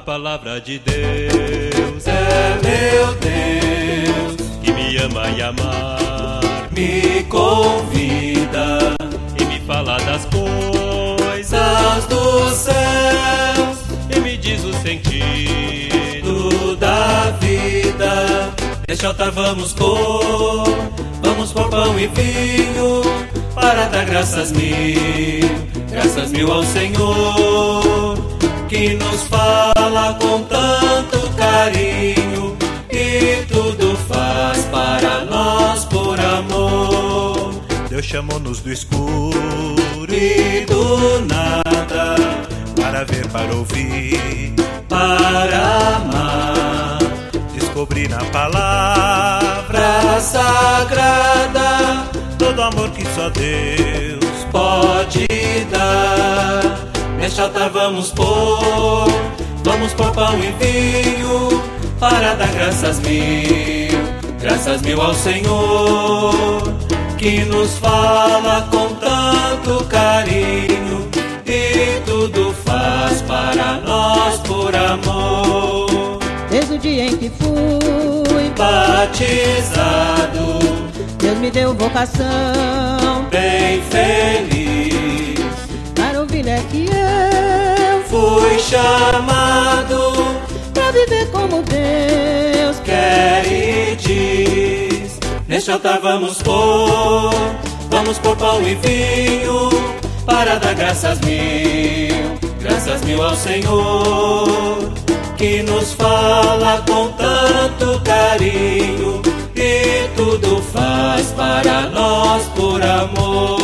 palavra de Deus é meu Deus, que me ama e amar me convida e me fala das coisas dos céus e me diz o sentido da vida. Neste altar vamos pôr pão e vinho para dar graças mil ao Senhor, que nos fala com tanto carinho e tudo faz para nós por amor. Deus chamou-nos do escuro E do nada, para ver, para ouvir, para amar, descobrir na palavra sagrada todo amor que só Deus pode dar. Neste altar vamos pôr pão e vinho para dar graças mil ao Senhor, que nos fala com tanto carinho e tudo faz para nós por amor. Desde o dia em que fui Batizado, Deus me deu vocação bem feliz, para ovelha que eu fui chamado pra viver como Deus quer e diz. Neste altar vamos pôr pão e vinho para dar graças mil ao Senhor, que nos fala com tanto carinho e tudo faz para nós por amor.